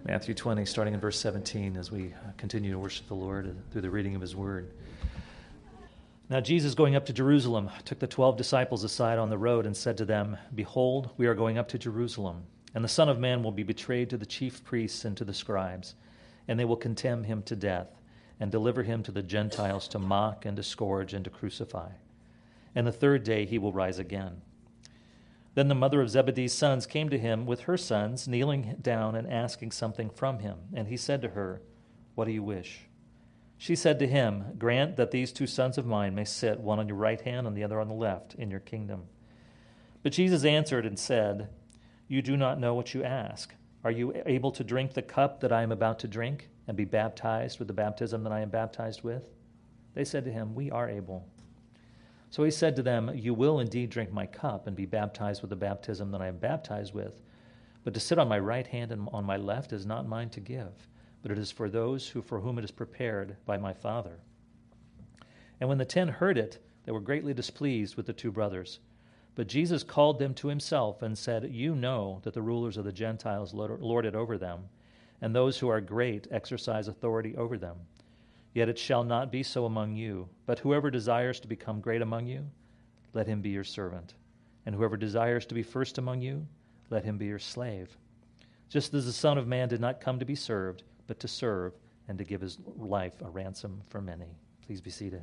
Matthew 20, starting in verse 17, as we continue to worship the Lord through the reading of his word. Now Jesus, going up to Jerusalem, took the 12 disciples aside on the road and said to them, "Behold, we are going up to Jerusalem, and the Son of Man will be betrayed to the chief priests and to the scribes, and they will condemn him to death, and deliver him to the Gentiles to mock and to scourge and to crucify. And the third day he will rise again." Then the mother of Zebedee's sons came to him with her sons, kneeling down and asking something from him. And he said to her, "What do you wish?" She said to him, "Grant that these 2 sons of mine may sit, one on your right hand and the other on the left, in your kingdom." But Jesus answered and said, "You do not know what you ask. Are you able to drink the cup that I am about to drink, and be baptized with the baptism that I am baptized with?" They said to him, "We are able." So he said to them, "You will indeed drink my cup and be baptized with the baptism that I am baptized with. But to sit on my right hand and on my left is not mine to give, but it is for those for whom it is prepared by my Father." And when the 10 heard it, they were greatly displeased with the 2 brothers. But Jesus called them to himself and said, "You know that the rulers of the Gentiles lord it over them, and those who are great exercise authority over them. Yet it shall not be so among you. But whoever desires to become great among you, let him be your servant. And whoever desires to be first among you, let him be your slave. Just as the Son of Man did not come to be served, but to serve and to give his life a ransom for many." Please be seated.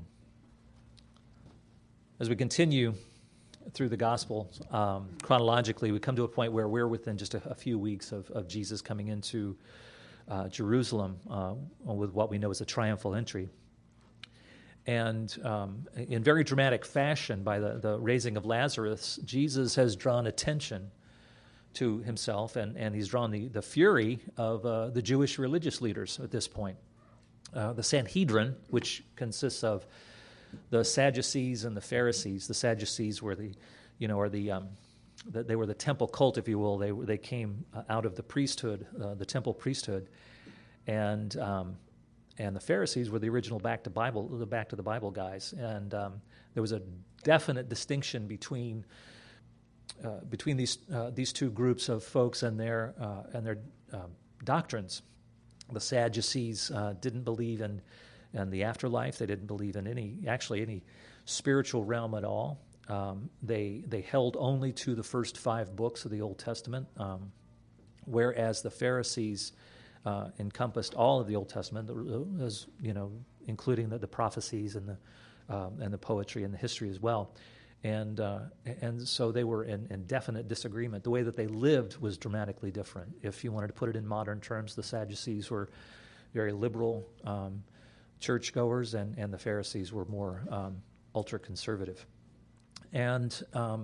As we continue through the Gospel, chronologically, we come to a point where we're within just a few weeks of Jesus coming into Jerusalem with what we know as a triumphal entry. And in very dramatic fashion, by the raising of Lazarus, Jesus has drawn attention to himself, and he's drawn the fury of the Jewish religious leaders at this point. The Sanhedrin, which consists of the Sadducees and the Pharisees. The Sadducees were they were the temple cult, if you will. They came out of the priesthood, the temple priesthood, and the Pharisees were the original back to the Bible guys. And there was a definite distinction between these 2 groups of folks and their doctrines. The Sadducees didn't believe in the afterlife. They didn't believe in any spiritual realm at all. They held only to the first 5 books of the Old Testament, whereas the Pharisees encompassed all of the Old Testament, as including the prophecies and the poetry and the history as well. And so they were in definite disagreement. The way that they lived was dramatically different. If you wanted to put it in modern terms, the Sadducees were very liberal churchgoers, and the Pharisees were more ultra-conservative. And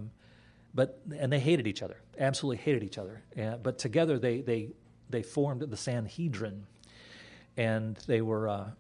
they hated each other, absolutely hated each other. But together they formed the Sanhedrin, and they were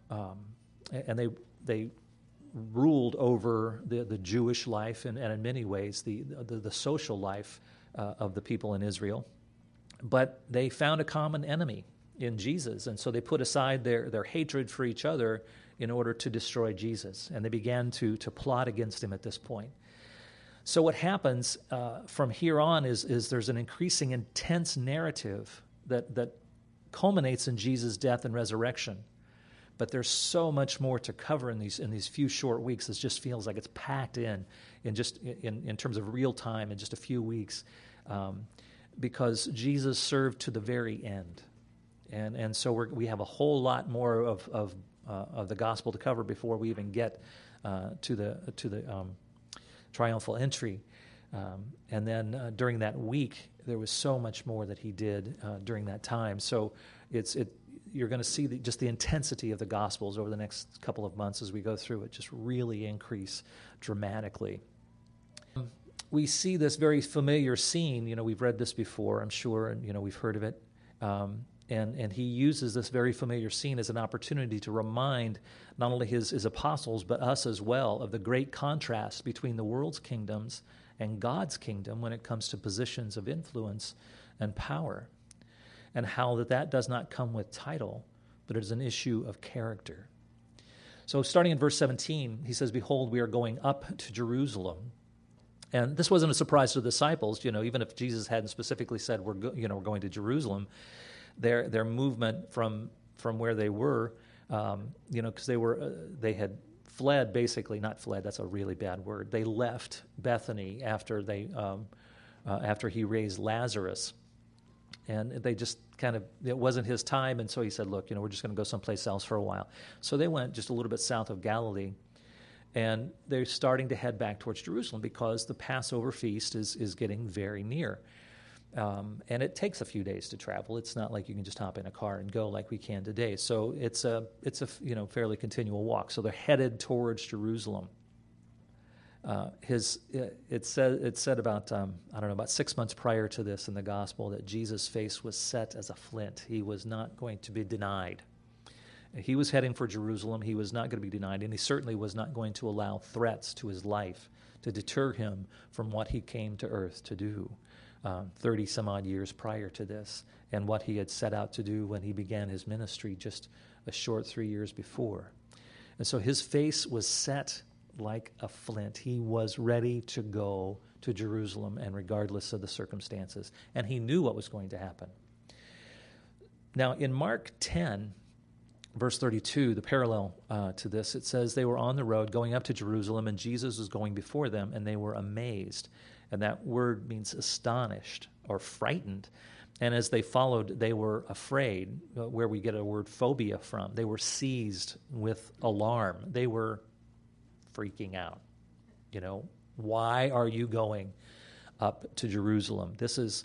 they ruled over the Jewish life and in many ways the social life of the people in Israel. But they found a common enemy in Jesus, and so they put aside their hatred for each other in order to destroy Jesus, and they began to plot against him at this point. So what happens from here on is there's an increasing intense narrative that culminates in Jesus' death and resurrection. But there's so much more to cover in these few short weeks. It just feels like it's packed in terms of real time in just a few weeks, because Jesus served to the very end, and so we have a whole lot more of the gospel to cover before we even get to the triumphal entry. And then during that week, there was so much more that he did during that time. So you're going to see just the intensity of the Gospels over the next couple of months as we go through it just really increase dramatically. We see this very familiar scene. We've read this before, I'm sure, and we've heard of it. And he uses this very familiar scene as an opportunity to remind not only his apostles, but us as well, of the great contrast between the world's kingdoms and God's kingdom when it comes to positions of influence and power, and how that does not come with title, but it is an issue of character. So starting in verse 17, he says, "Behold, we are going up to Jerusalem." And this wasn't a surprise to the disciples, even if Jesus hadn't specifically said, we're going to Jerusalem. their movement from where they were, because they had fled, basically, not fled, that's a really bad word. They left Bethany after he raised Lazarus. And they just it wasn't his time, and so he said, look, we're just going to go someplace else for a while. So they went just a little bit south of Galilee, and they're starting to head back towards Jerusalem because the Passover feast is getting very near. And it takes a few days to travel. It's not like you can just hop in a car and go like we can today. So it's a fairly continual walk. So they're headed towards Jerusalem. It said about about 6 months prior to this in the gospel that Jesus' face was set as a flint. He was not going to be denied. He was heading for Jerusalem. He was not going to be denied, and he certainly was not going to allow threats to his life to deter him from what he came to earth to do 30 some odd years prior to this, and what he had set out to do when he began his ministry just a short 3 years before. And so his face was set like a flint. He was ready to go to Jerusalem, and regardless of the circumstances. And he knew what was going to happen. Now, in Mark 10, verse 32, the parallel to this, it says, they were on the road going up to Jerusalem, and Jesus was going before them, and they were amazed. And that word means astonished or frightened. And as they followed, they were afraid, where we get a word phobia from. They were seized with alarm. They were freaking out. Why are you going up to Jerusalem? This is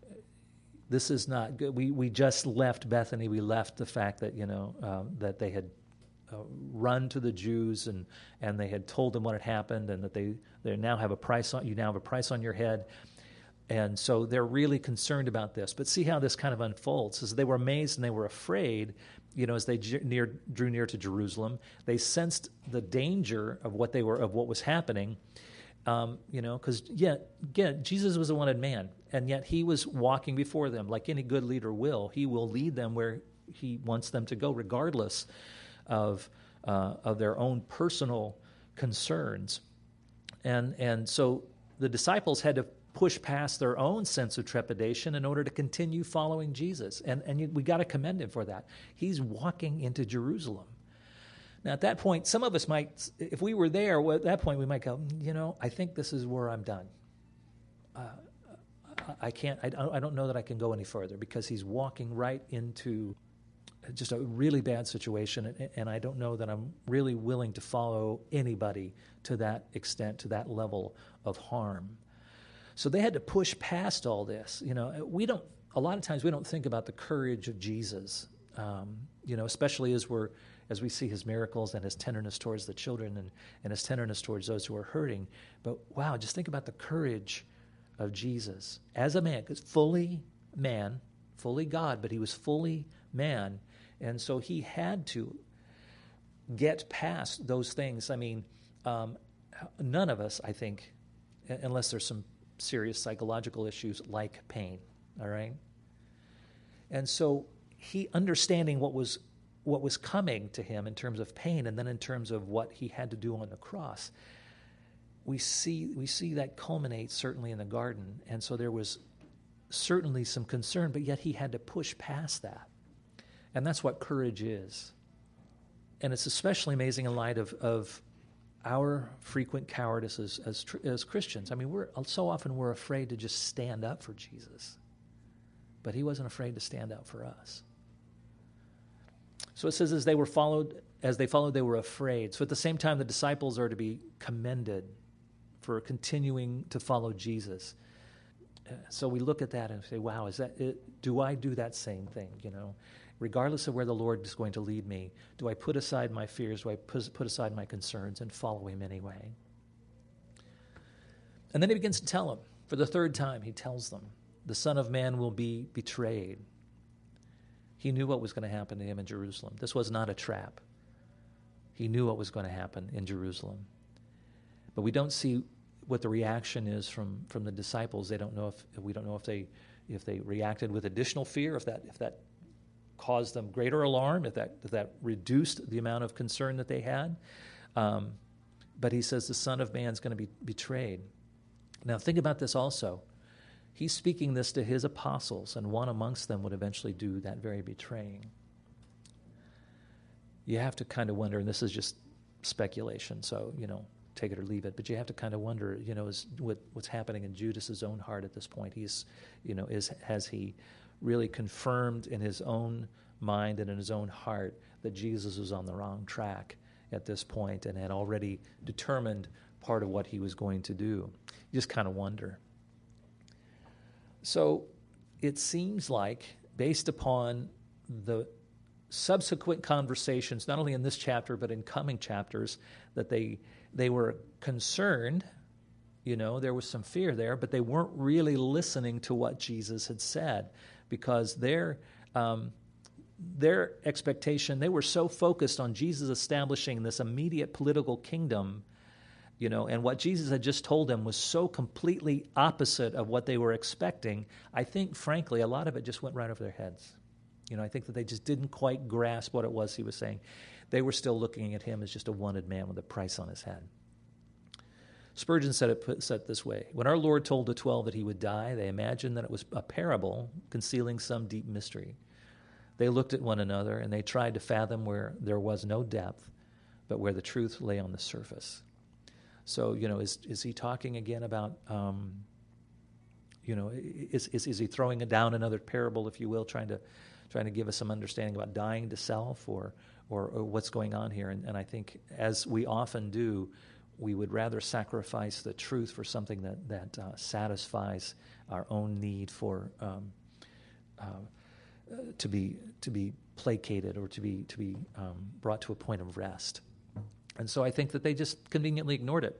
not good. We just left Bethany. We left the fact that that they had run to the Jews and they had told them what had happened, and that they now have a price on you. Now have a price on your head. And so they're really concerned about this. But see how this kind of unfolds. As they were amazed and they were afraid, as they drew near to Jerusalem, they sensed the danger of what was happening. Because again, Jesus was a wanted man, and yet he was walking before them like any good leader will. He will lead them where he wants them to go, regardless of their own personal concerns. And so the disciples had to push past their own sense of trepidation in order to continue following Jesus. And we got to commend him for that. He's walking into Jerusalem. Now, at that point, some of us might, if we were there, at that point we might go, I think this is where I'm done. I don't know that I can go any further, because he's walking right into just a really bad situation, and I don't know that I'm really willing to follow anybody to that extent, to that level of harm. So they had to push past all this. A lot of times we don't think about the courage of Jesus, especially as we see his miracles and his tenderness towards the children and his tenderness towards those who are hurting. But wow, just think about the courage of Jesus as a man, because fully man, fully God, but he was fully man. And so he had to get past those things. I mean, none of us, I think, unless there's some serious psychological issues, like pain, all right? And so he, understanding what was coming to him in terms of pain, and then in terms of what he had to do on the cross, we see that culminate certainly in the garden. And so there was certainly some concern, but yet he had to push past that. And that's what courage is. And it's especially amazing in light of our frequent cowardice as Christians. I mean, so often we're afraid to just stand up for Jesus. But he wasn't afraid to stand up for us. So it says, as they followed, they were afraid. So at the same time, the disciples are to be commended for continuing to follow Jesus. So we look at that and say, wow, is that it? Do I do that same thing, Regardless of where the Lord is going to lead me, do I put aside my fears? Do I put aside my concerns and follow him anyway? And then he begins to tell them, for the third time, he tells them, the Son of Man will be betrayed. He knew what was going to happen to him in Jerusalem. This was not a trap. He knew what was going to happen in Jerusalem. But we don't see what the reaction is from the disciples. We don't know if they reacted with additional fear, if that caused them greater alarm, if that reduced the amount of concern that they had. But he says the Son of Man is going to be betrayed. Now think about this also. He's speaking this to his apostles, and one amongst them would eventually do that very betraying. You have to kind of wonder, and this is just speculation, so, take it or leave it, but you have to kind of wonder, is what's happening in Judas's own heart at this point. Has he really confirmed in his own mind and in his own heart that Jesus was on the wrong track at this point and had already determined part of what he was going to do? You just kind of wonder. So it seems like, based upon the subsequent conversations, not only in this chapter but in coming chapters, that they were concerned. There was some fear there, but they weren't really listening to what Jesus had said, because their expectation, they were so focused on Jesus establishing this immediate political kingdom, and what Jesus had just told them was so completely opposite of what they were expecting. I think, frankly, a lot of it just went right over their heads. I think that they just didn't quite grasp what it was he was saying. They were still looking at him as just a wanted man with a price on his head. Spurgeon said it this way: when our Lord told the 12 that he would die, they imagined that it was a parable concealing some deep mystery. They looked at one another, and they tried to fathom where there was no depth, but where the truth lay on the surface. So, is he talking again about, is he throwing down another parable, if you will, trying to give us some understanding about dying to self or what's going on here? And I think, as we often do, we would rather sacrifice the truth for something that satisfies our own need for to be placated or to be brought to a point of rest. And so I think that they just conveniently ignored it.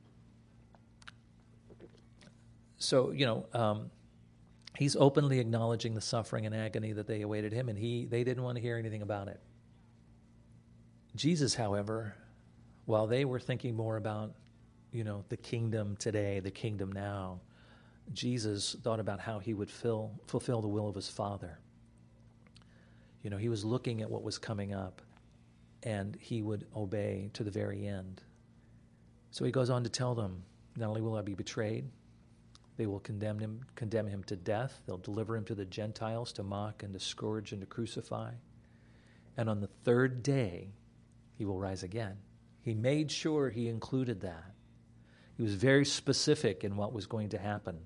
So, he's openly acknowledging the suffering and agony that they awaited him, and they didn't want to hear anything about it. Jesus, however, while they were thinking more about, the kingdom today, the kingdom now, Jesus thought about how he would fulfill the will of his Father. He was looking at what was coming up, and he would obey to the very end. So he goes on to tell them, not only will I be betrayed, they will condemn him to death. They'll deliver him to the Gentiles to mock and to scourge and to crucify. And on the third day, he will rise again. He made sure he included that. He was very specific in what was going to happen.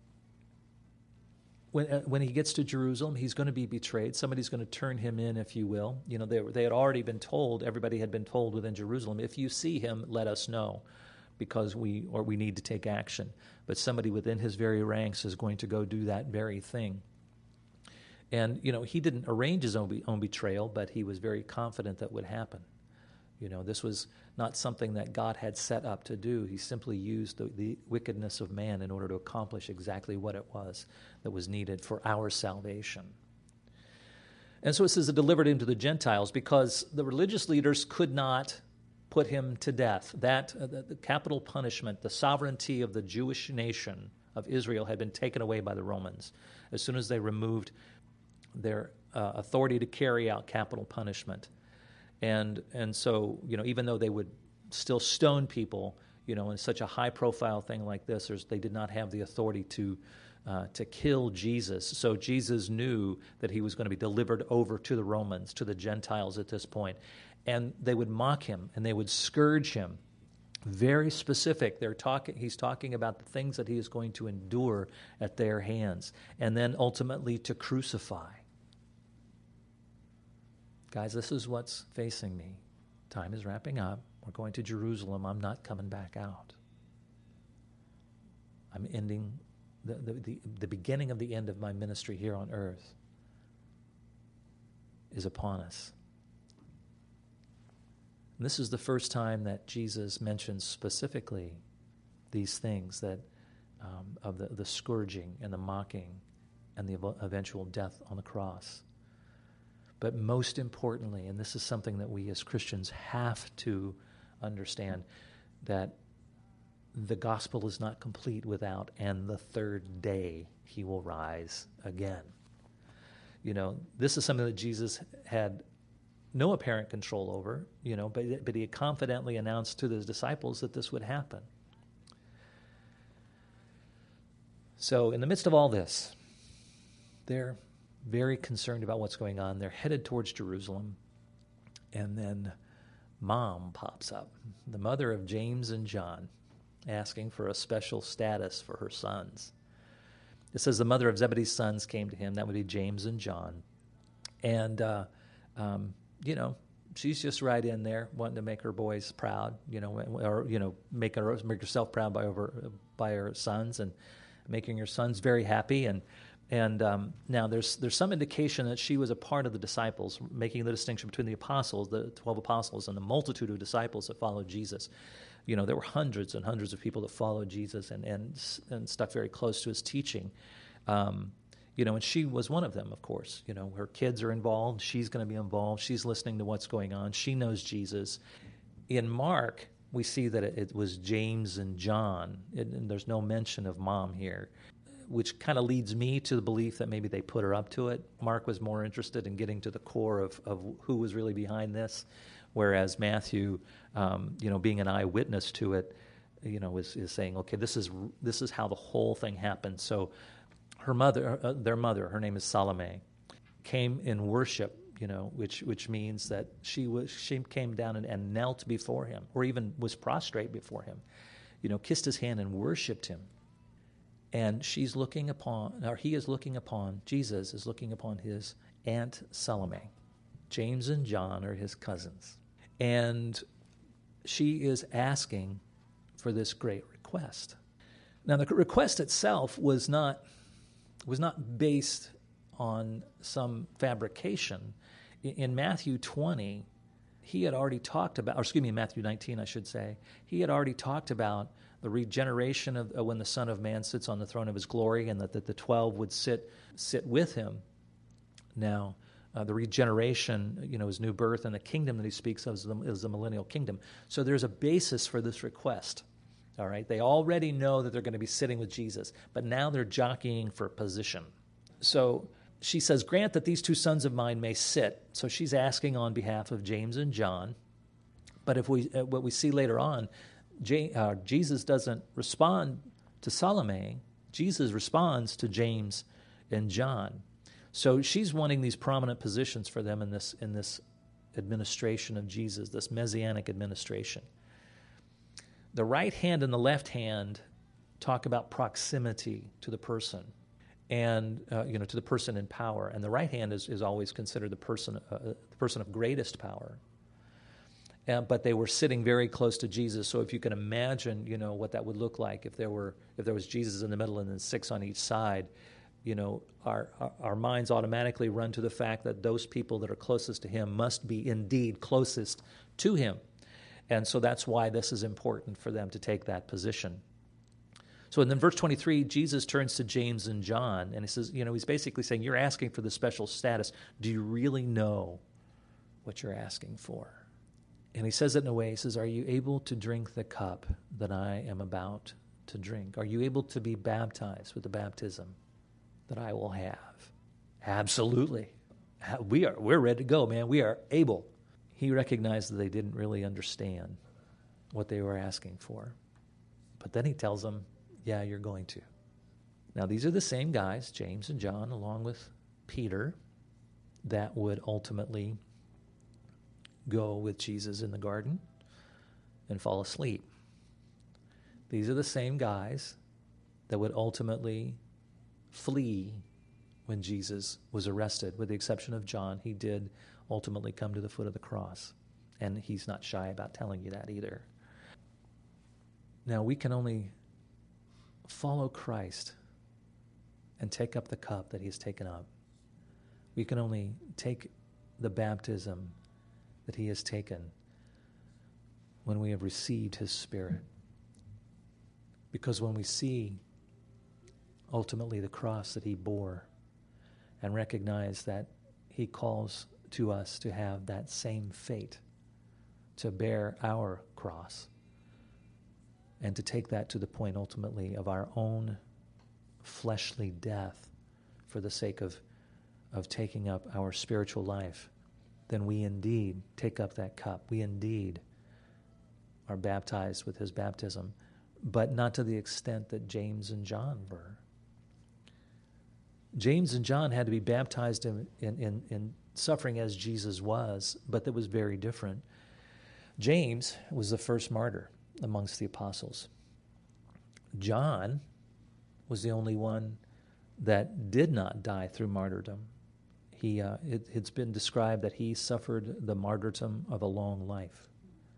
When he gets to Jerusalem, he's going to be betrayed. Somebody's going to turn him in, if you will. They had already been told, everybody had been told within Jerusalem, if you see him, let us know, because we need to take action. But somebody within his very ranks is going to go do that very thing. And, he didn't arrange his own betrayal, but he was very confident that would happen. This was not something that God had set up to do. He simply used the wickedness of man in order to accomplish exactly what it was that was needed for our salvation. And so it says, delivered him to the Gentiles, because the religious leaders could not put him to death. That the capital punishment, the sovereignty of the Jewish nation of Israel had been taken away by the Romans as soon as they removed their authority to carry out capital punishment. And so, even though they would still stone people, in such a high-profile thing like this, they did not have the authority to kill Jesus. So Jesus knew that he was going to be delivered over to the Romans, to the Gentiles at this point. And they would mock him, and they would scourge him. Very specific. He's talking about the things that he is going to endure at their hands, and then ultimately to crucify. Guys, this is what's facing me. Time is wrapping up. We're going to Jerusalem. I'm not coming back out. I'm ending the beginning of the end of my ministry here on earth is upon us. And this is the first time that Jesus mentions specifically these things that of the scourging and the mocking and the eventual death on the cross. But most importantly, and this is something that we as Christians have to understand, that the gospel is not complete without, and the third day he will rise again. This is something that Jesus had no apparent control over, but he had confidently announced to his disciples that this would happen. So in the midst of all this, they're very concerned about what's going on. They're headed towards Jerusalem. And then Mom pops up, the mother of James and John, asking for a special status for her sons. It says the mother of Zebedee's sons came to him. That would be James and John. And, she's just right in there wanting to make her boys proud, make herself proud by her sons and making her sons very happy. And now there's some indication that she was a part of the disciples, making the distinction between the apostles, the 12 apostles, and the multitude of disciples that followed Jesus. There were hundreds and hundreds of people that followed Jesus and stuck very close to his teaching. And she was one of them, of course. Her kids are involved. She's going to be involved. She's listening to what's going on. She knows Jesus. In Mark, we see that it was James and John, and there's no mention of Mom here, which kind of leads me to the belief that maybe they put her up to it. Mark was more interested in getting to the core of who was really behind this, whereas Matthew, being an eyewitness to it, is saying, okay, this is how the whole thing happened. So her mother, their mother, her name is Salome, came in worship, which means that she came down and knelt before him, or even was prostrate before him, kissed his hand and worshipped him. And Jesus is looking upon his Aunt Salome. James and John are his cousins. And she is asking for this great request. Now, the request itself was not based on some fabrication. In Matthew 20, he had already talked about, Matthew 19, I should say, he had already talked about the regeneration of when the Son of Man sits on the throne of his glory, and that the 12 would sit with him. Now, the regeneration, his new birth, and the kingdom that he speaks of is the millennial kingdom. So there's a basis for this request. All right, they already know that they're going to be sitting with Jesus, but now they're jockeying for position. So she says, "Grant that these two sons of mine may sit." So she's asking on behalf of James and John. But if what we see later on, Jesus doesn't respond to Salome. Jesus responds to James and John. So she's wanting these prominent positions for them in this administration of Jesus, this messianic administration. The right hand and the left hand talk about proximity to the person, and to the person in power. And the right hand is always considered the person of greatest power. But they were sitting very close to Jesus. So if you can imagine, what that would look like if there was Jesus in the middle and then 6 on each side, our minds automatically run to the fact that those people that are closest to him must be indeed closest to him. And so that's why this is important for them to take that position. So in verse 23, Jesus turns to James and John, and he says, he's basically saying, you're asking for this special status. Do you really know what you're asking for? And he says it in a way, he says, are you able to drink the cup that I am about to drink? Are you able to be baptized with the baptism that I will have? Absolutely. We're ready to go, man. We are able. He recognized that they didn't really understand what they were asking for. But then he tells them, yeah, you're going to. Now, these are the same guys, James and John, along with Peter, that would ultimately go with Jesus in the garden and fall asleep. These are the same guys that would ultimately flee when Jesus was arrested. With the exception of John, he did ultimately come to the foot of the cross. And he's not shy about telling you that either. Now, we can only follow Christ and take up the cup that he's taken up. We can only take the baptism that he has taken when we have received his Spirit. Because when we see ultimately the cross that he bore and recognize that he calls to us to have that same fate, to bear our cross, and to take that to the point ultimately of our own fleshly death for the sake of taking up our spiritual life, then we indeed take up that cup. We indeed are baptized with his baptism, but not to the extent that James and John were. James and John had to be baptized in suffering as Jesus was, but that was very different. James was the first martyr amongst the apostles. John was the only one that did not die through martyrdom. It's been described that he suffered the martyrdom of a long life.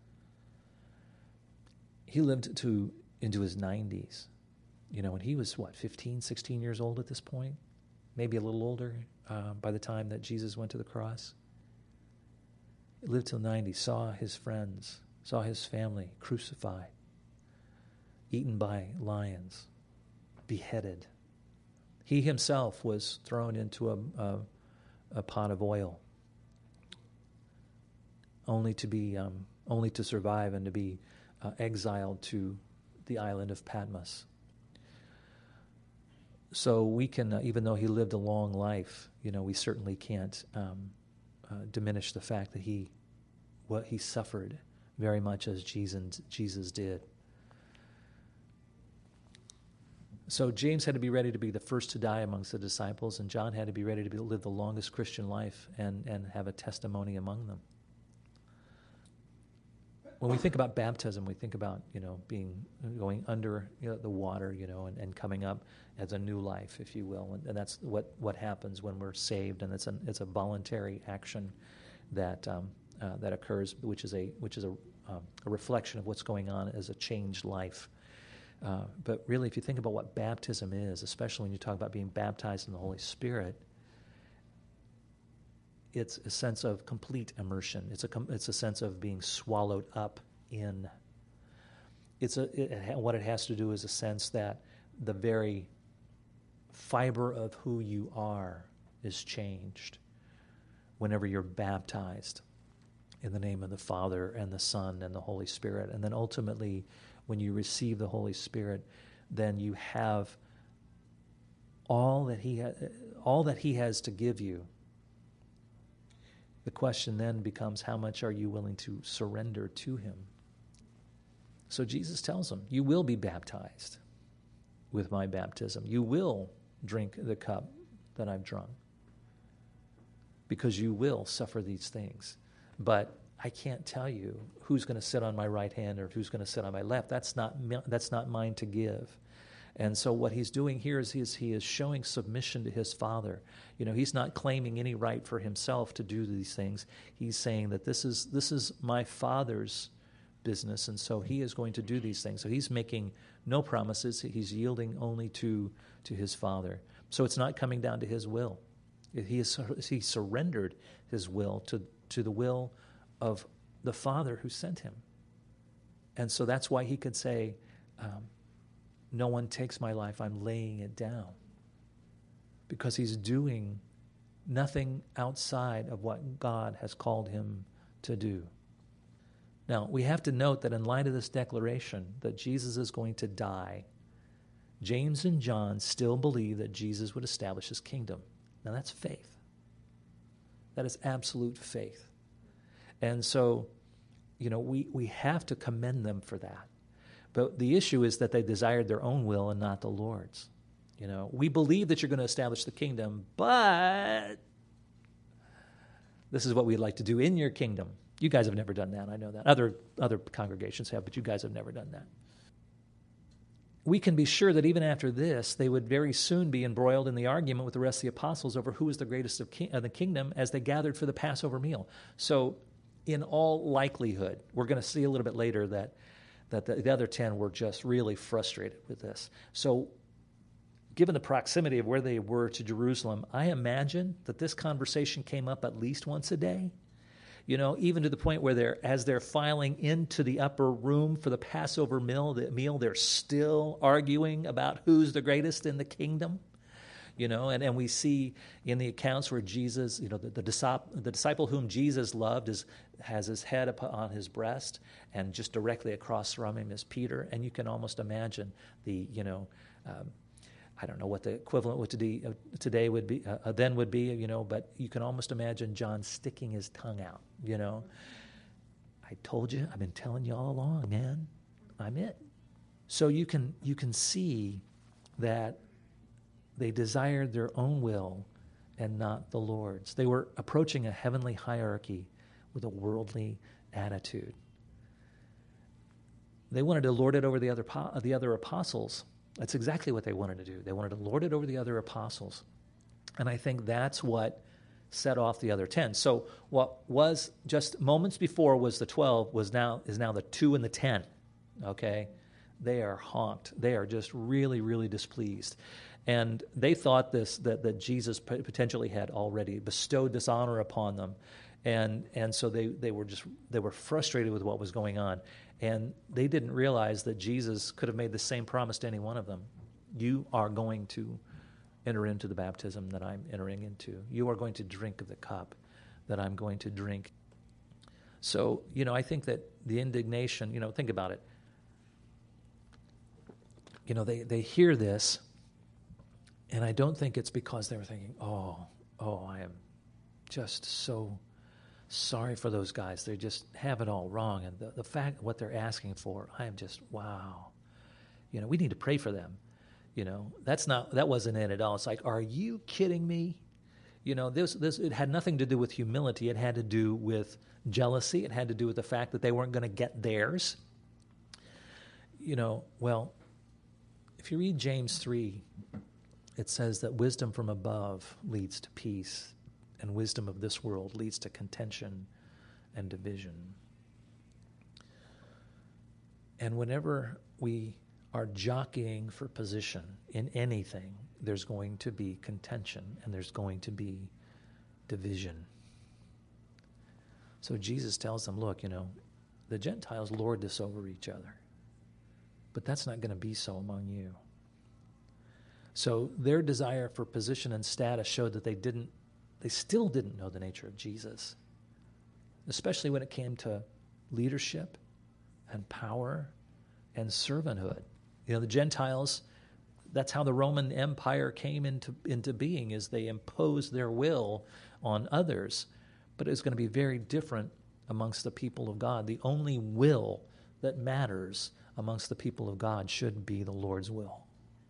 He lived into his 90s, and he was, 15, 16 years old at this point? Maybe a little older by the time that Jesus went to the cross. He lived till 90, saw his friends, saw his family crucified, eaten by lions, beheaded. He himself was thrown into a pot of oil, only to survive and to be exiled to the island of Patmos. So we can, even though he lived a long life, we certainly can't diminish the fact that he suffered very much as Jesus did. So James had to be ready to be the first to die amongst the disciples, and John had to be ready to live the longest Christian life and have a testimony among them. When we think about baptism, we think about going under the water, and coming up as a new life, if you will, and that's what happens when we're saved, and it's a voluntary action that occurs, which is a reflection of what's going on as a changed life. But really, if you think about what baptism is, especially when you talk about being baptized in the Holy Spirit, it's a sense of complete immersion. It's a sense of being swallowed up in. What it has to do is a sense that the very fiber of who you are is changed whenever you're baptized in the name of the Father and the Son and the Holy Spirit. And then ultimately, when you receive the Holy Spirit, then you have all that He has to give you. The question then becomes, how much are you willing to surrender to Him? So Jesus tells them, you will be baptized with my baptism. You will drink the cup that I've drunk, because you will suffer these things. But I can't tell you who's going to sit on my right hand or who's going to sit on my left. That's not mine to give. And so what he's doing here is he is showing submission to his Father. He's not claiming any right for himself to do these things. He's saying that this is my Father's business, and so he is going to do these things. So he's making no promises. He's yielding only to his Father. So it's not coming down to his will. He surrendered his will to the will of the Father who sent him. And so that's why he could say, no one takes my life, I'm laying it down. Because he's doing nothing outside of what God has called him to do. Now, we have to note that in light of this declaration that Jesus is going to die, James and John still believe that Jesus would establish his kingdom. Now, that's faith. That is absolute faith. And so, we have to commend them for that. But the issue is that they desired their own will and not the Lord's. We believe that you're going to establish the kingdom, but this is what we'd like to do in your kingdom. You guys have never done that, I know that. Other congregations have, but you guys have never done that. We can be sure that even after this, they would very soon be embroiled in the argument with the rest of the apostles over who was the greatest of the kingdom as they gathered for the Passover meal. So, in all likelihood, we're going to see a little bit later that the other 10 were just really frustrated with this. So, given the proximity of where they were to Jerusalem, I imagine that this conversation came up at least once a day. Even to the point where as they're filing into the upper room for the Passover meal, they're still arguing about who's the greatest in the kingdom. And we see in the accounts where Jesus, the disciple whom Jesus loved has his head on his breast, and just directly across from him is Peter. And you can almost imagine I don't know what the equivalent today would be, then would be, but you can almost imagine John sticking his tongue out, I told you, I've been telling you all along, man, I'm it. So you can see that They desired their own will and not the Lord's. They were approaching a heavenly hierarchy with a worldly attitude. They wanted to lord it over the other apostles. That's exactly what they wanted to do. They wanted to lord it over the other apostles. And I think that's what set off the other 10. So what was just moments before was the 12 is now the 2 and the 10. Okay? They are honked. They are just really, really displeased. And they thought that Jesus potentially had already bestowed this honor upon them. And so they were frustrated with what was going on. And they didn't realize that Jesus could have made the same promise to any one of them. You are going to enter into the baptism that I'm entering into. You are going to drink of the cup that I'm going to drink. So, I think that the indignation, think about it. They hear this, and I don't think it's because they were thinking, oh, I am just so sorry for those guys. They just have it all wrong. And the fact, what they're asking for, I am just, wow. We need to pray for them. That wasn't it at all. It's like, are you kidding me? It had nothing to do with humility. It had to do with jealousy. It had to do with the fact that they weren't going to get theirs. Well, if you read James 3, it says that wisdom from above leads to peace, and wisdom of this world leads to contention and division. And whenever we are jockeying for position in anything, there's going to be contention and there's going to be division. So Jesus tells them, look, the Gentiles lord this over each other, but that's not going to be so among you. So their desire for position and status showed that they still didn't know the nature of Jesus, especially when it came to leadership and power and servanthood. The Gentiles, that's how the Roman Empire came into being, is they imposed their will on others. But it's going to be very different amongst the people of God. The only will that matters amongst the people of God should be the Lord's will.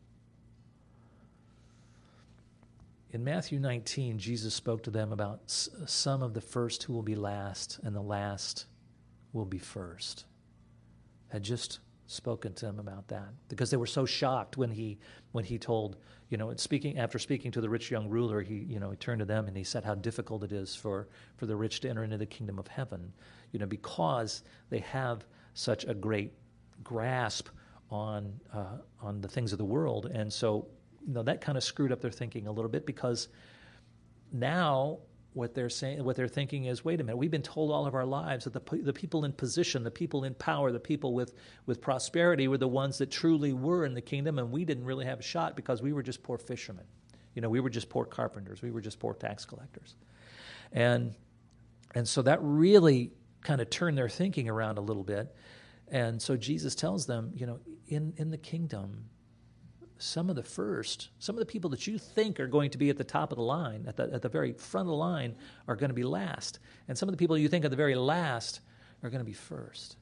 In Matthew 19, Jesus spoke to them about some of the first who will be last, and the last will be first. Had just spoken to them about that because they were so shocked when he told, after speaking to the rich young ruler, he turned to them and he said how difficult it is for the rich to enter into the kingdom of heaven, because they have such a great grasp on the things of the world. And so, that kind of screwed up their thinking a little bit, because now what they're thinking is, wait a minute, we've been told all of our lives that the people in position, the people in power, the people with prosperity were the ones that truly were in the kingdom, and we didn't really have a shot because we were just poor fishermen. We were just poor carpenters. We were just poor tax collectors. And so that really kind of turned their thinking around a little bit. And so Jesus tells them, in the kingdom, some of the people that you think are going to be at the top of the line, at the very front of the line, are going to be last. And some of the people you think are the very last are going to be first.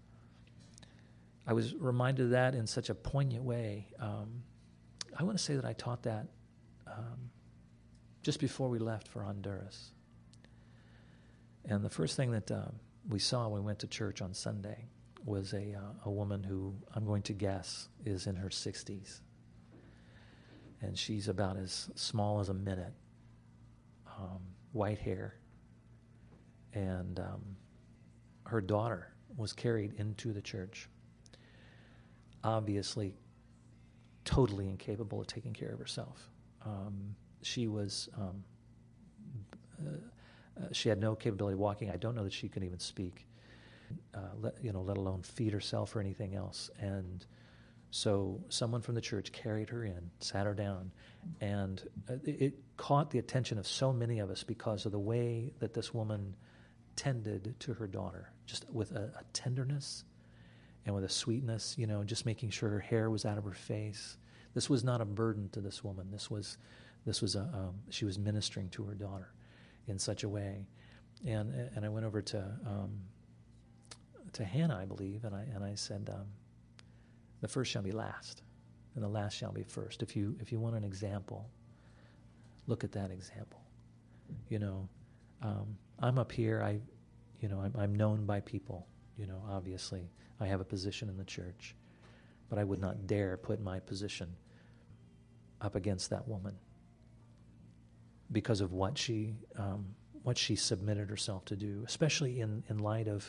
I was reminded of that in such a poignant way. I want to say that I taught that just before we left for Honduras. And the first thing that we saw when we went to church on Sunday was a woman who, I'm going to guess, is in her 60s. And she's about as small as a minute, white hair. And her daughter was carried into the church, obviously totally incapable of taking care of herself. She had no capability of walking. I don't know that she could even speak, let alone feed herself or anything else. And so someone from the church carried her in, sat her down, and it caught the attention of so many of us because of the way that this woman tended to her daughter, just with a tenderness and with a sweetness, just making sure her hair was out of her face. This was not a burden to this woman. She was ministering to her daughter in such a way. And I went over to Hannah, I believe, and I said, the first shall be last. and the last shall be first. If you want an example, look at that example. I'm up here. I'm known by people. Obviously, I have a position in the church, but I would not dare put my position up against that woman because of what she submitted herself to do, especially in light of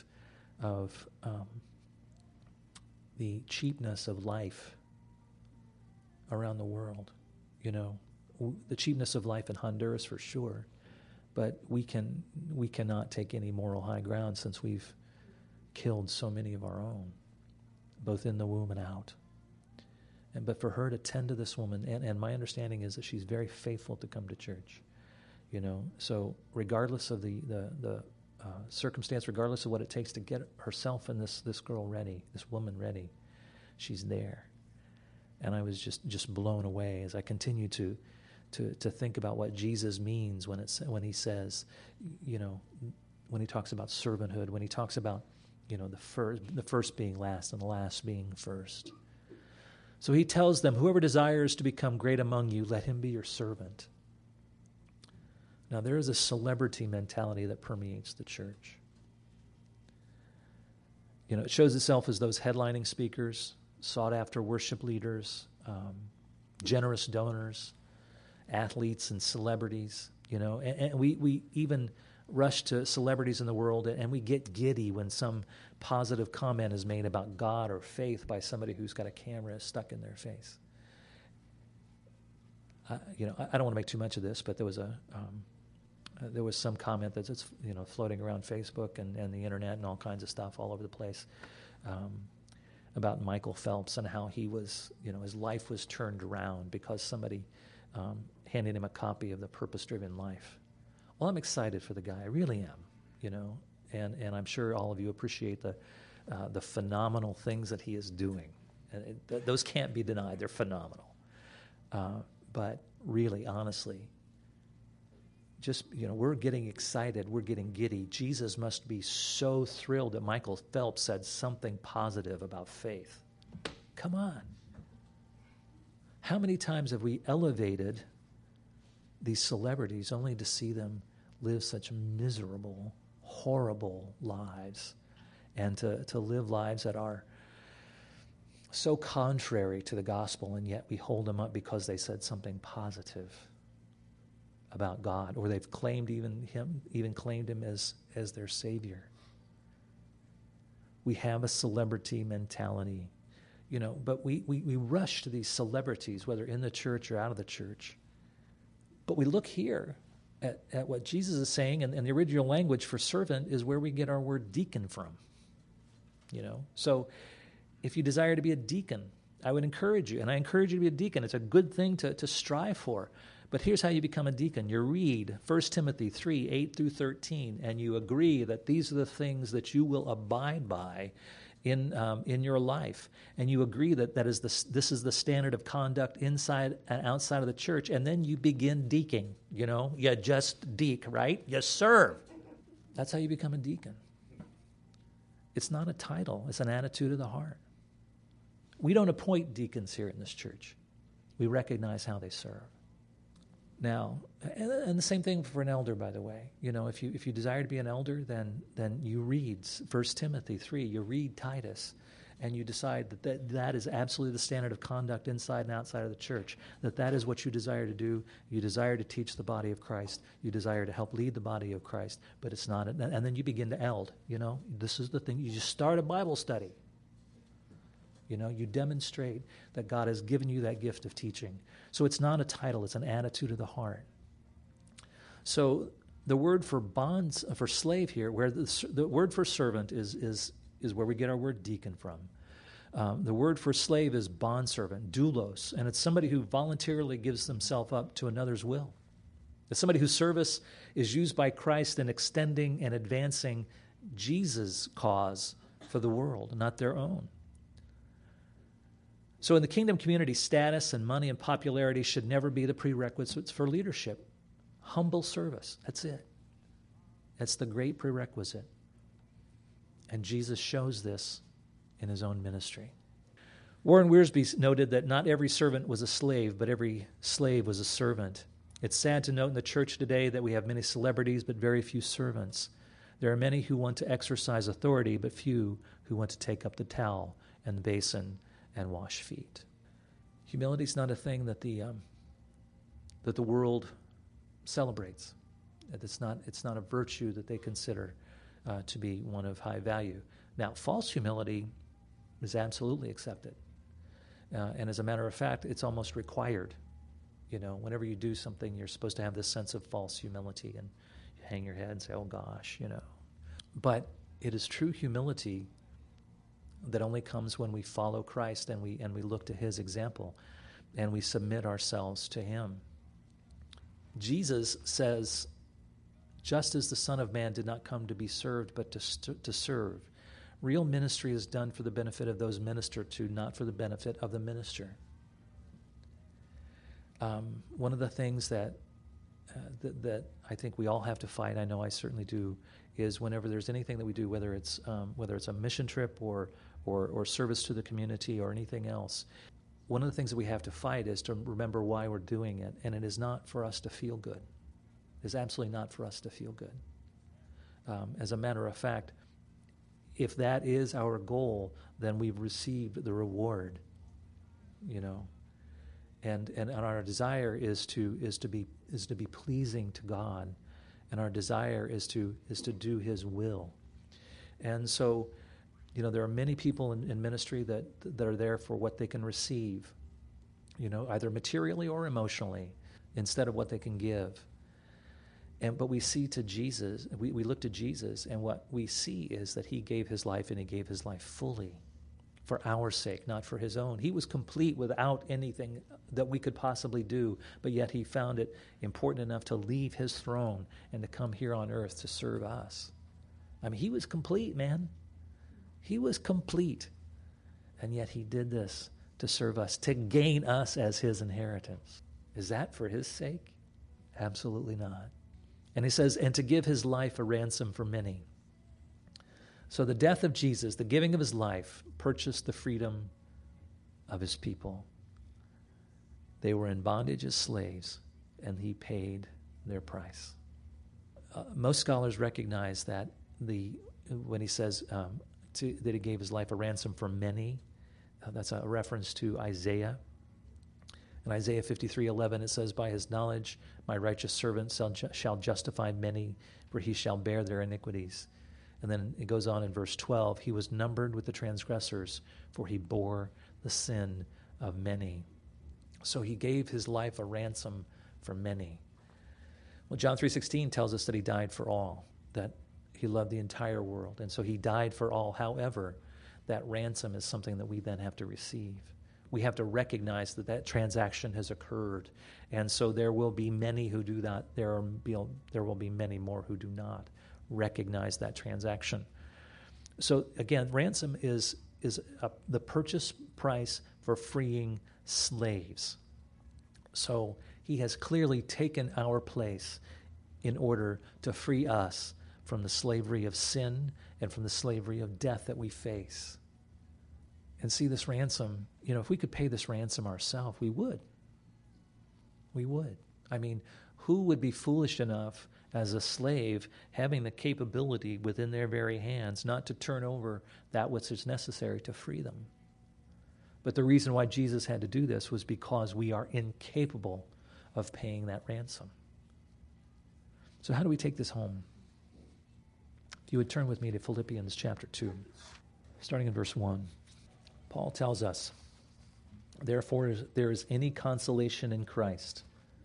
the cheapness of life around the world. The cheapness of life in Honduras for sure, but we cannot take any moral high ground since we've killed so many of our own, both in the womb and out. But for her to tend to this woman, and my understanding is that she's very faithful to come to church. So regardless of the circumstance, regardless of what it takes to get herself and this girl ready, this woman ready, she's there. And I was just blown away as I continue to think about what Jesus means when he says, when he talks about servanthood, when he talks about, the first being last and the last being first. So he tells them, whoever desires to become great among you, let him be your servant. Now, there is a celebrity mentality that permeates the church. It shows itself as those headlining speakers, sought-after worship leaders, generous donors, athletes and celebrities, and we even rush to celebrities in the world, and we get giddy when some positive comment is made about God or faith by somebody who's got a camera stuck in their face. I don't want to make too much of this, but there was some comment that's floating around Facebook and the internet and all kinds of stuff all over the place about Michael Phelps and how he was, his life was turned around because somebody handed him a copy of The Purpose-Driven Life. Well, I'm excited for the guy. I really am, and I'm sure all of you appreciate the phenomenal things that he is doing. And those can't be denied. They're phenomenal. But really, honestly, just, we're getting excited. We're getting giddy. Jesus must be so thrilled that Michael Phelps said something positive about faith. Come on. How many times have we elevated these celebrities only to see them live such miserable, horrible lives, and to live lives that are so contrary to the gospel, and yet we hold them up because they said something positive about God, or they've claimed even claimed him as their Savior. We have a celebrity mentality, but we rush to these celebrities, whether in the church or out of the church. But we look here at what Jesus is saying, and the original language for servant is where we get our word deacon from. So if you desire to be a deacon, I would encourage you, and I encourage you to be a deacon. It's a good thing to strive for. But here's how you become a deacon. You read 1 Timothy 3, 8 through 13, and you agree that these are the things that you will abide by in your life. And you agree that this is the standard of conduct inside and outside of the church. And then you begin deaking. You just deek, right? You serve. That's how you become a deacon. It's not a title. It's an attitude of the heart. We don't appoint deacons here in this church. We recognize how they serve. Now, and the same thing for an elder, by the way. If you desire to be an elder, then you read 1 Timothy 3, you read Titus, and you decide that is absolutely the standard of conduct inside and outside of the church, that is what you desire to do. You desire to teach the body of Christ. You desire to help lead the body of Christ, but it's not. And then you begin to eld. This is the thing. You just start a Bible study. You demonstrate that God has given you that gift of teaching. So it's not a title, it's an attitude of the heart. So the word for slave here, where the word for servant is where we get our word deacon from. The word for slave is bondservant, doulos, and it's somebody who voluntarily gives themselves up to another's will. It's somebody whose service is used by Christ in extending and advancing Jesus' cause for the world, not their own. So in the kingdom community, status and money and popularity should never be the prerequisites for leadership. Humble service, that's it. That's the great prerequisite. And Jesus shows this in his own ministry. Warren Wiersbe noted that not every servant was a slave, but every slave was a servant. It's sad to note in the church today that we have many celebrities, but very few servants. There are many who want to exercise authority, but few who want to take up the towel and the basin and wash feet. Humility is not a thing that the world celebrates. It's not a virtue that they consider to be one of high value. Now, false humility is absolutely accepted. And as a matter of fact, it's almost required. Whenever you do something, you're supposed to have this sense of false humility, and you hang your head and say, oh gosh, But it is true humility that only comes when we follow Christ and we look to his example and we submit ourselves to him. Jesus says, just as the Son of Man did not come to be served, but to serve. Real ministry is done for the benefit of those ministered to, not for the benefit of the minister. One of the things that I think we all have to fight, I know I certainly do, is whenever there's anything that we do, whether it's a mission trip or service to the community or anything else, one of the things that we have to fight is to remember why we're doing it, and it is not for us to feel good. It is absolutely not for us to feel good. As a matter of fact, if that is our goal, then we've received the reward, And our desire is to be pleasing to God, and our desire is to do his will. And so, there are many people in ministry that are there for what they can receive, either materially or emotionally, instead of what they can give. But we see to Jesus, we look to Jesus, and what we see is that he gave his life, and he gave his life fully for our sake, not for his own. He was complete without anything that we could possibly do, but yet he found it important enough to leave his throne and to come here on earth to serve us. I mean, he was complete, man. He was complete. And yet he did this to serve us, to gain us as his inheritance. Is that for his sake? Absolutely not. And he says, and to give his life a ransom for many. So the death of Jesus, the giving of his life, purchased the freedom of his people. They were in bondage as slaves, and he paid their price. Most scholars recognize that when he says that he gave his life a ransom for many, that's a reference to Isaiah. In Isaiah 53:11, it says, by his knowledge my righteous servant shall justify many, for he shall bear their iniquities. And then it goes on in verse 12, he was numbered with the transgressors, for he bore the sin of many. So he gave his life a ransom for many. Well, John 3:16 tells us that he died for all, that he loved the entire world. And so he died for all. However, that ransom is something that we then have to receive. We have to recognize that transaction has occurred. And so there will be many who do that. There will be many more who do not recognize that transaction. So again, ransom is the purchase price for freeing slaves. So he has clearly taken our place in order to free us from the slavery of sin and from the slavery of death that we face. And see, this ransom, if we could pay this ransom ourselves, we would. We would. I mean, who would be foolish enough as a slave, having the capability within their very hands, not to turn over that which is necessary to free them? But the reason why Jesus had to do this was because we are incapable of paying that ransom. So how do we take this home? If you would turn with me to Philippians chapter 2, starting in verse 1. Paul tells us, therefore, if there is any consolation in Christ,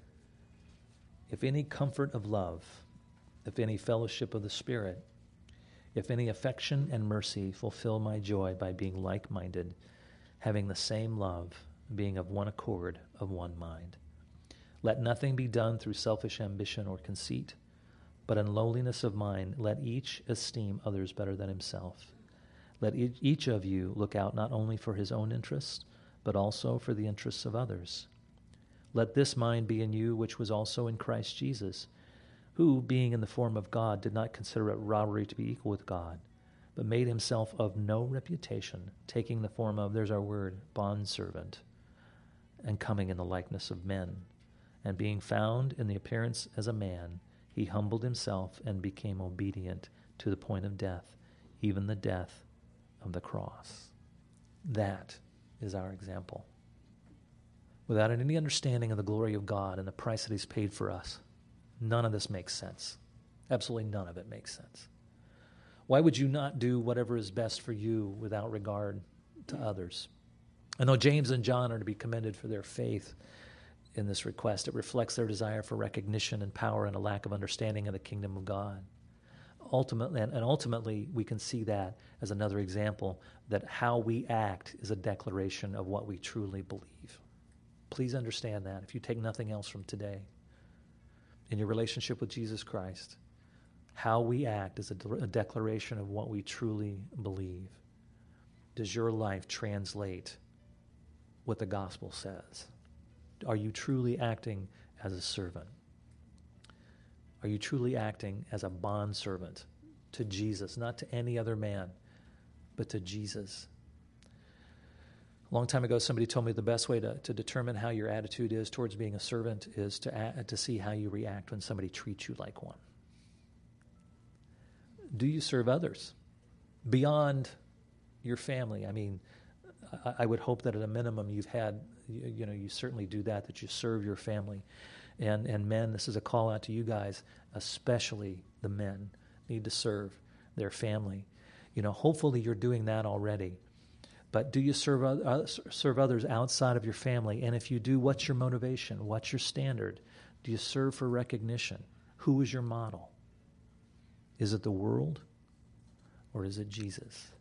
if any comfort of love, if any fellowship of the Spirit, if any affection and mercy, fulfill my joy by being like-minded, having the same love, being of one accord, of one mind. Let nothing be done through selfish ambition or conceit, but in lowliness of mind, let each esteem others better than himself. Let each of you look out not only for his own interests, but also for the interests of others. Let this mind be in you, which was also in Christ Jesus, who, being in the form of God, did not consider it robbery to be equal with God, but made himself of no reputation, taking the form of, there's our word, bondservant, and coming in the likeness of men. And being found in the appearance as a man, he humbled himself and became obedient to the point of death, even the death of the cross. That is our example. Without any understanding of the glory of God and the price that he's paid for us, none of this makes sense. Absolutely none of it makes sense. Why would you not do whatever is best for you without regard to others? I know James and John are to be commended for their faith in this request. It reflects their desire for recognition and power and a lack of understanding of the kingdom of God. Ultimately, we can see that as another example that how we act is a declaration of what we truly believe. Please understand that if you take nothing else from today. In your relationship with Jesus Christ, how we act is a declaration of what we truly believe. Does your life translate what the gospel says? Are you truly acting as a servant? Are you truly acting as a bondservant to Jesus, not to any other man, but to Jesus? A long time ago, somebody told me the best way to determine how your attitude is towards being a servant is to see how you react when somebody treats you like one. Do you serve others beyond your family? I mean, I would hope that at a minimum you certainly do that you serve your family. And men, this is a call out to you guys, especially the men, need to serve their family. Hopefully you're doing that already. But do you serve others outside of your family? And if you do, what's your motivation? What's your standard? Do you serve for recognition? Who is your model? Is it the world or is it Jesus?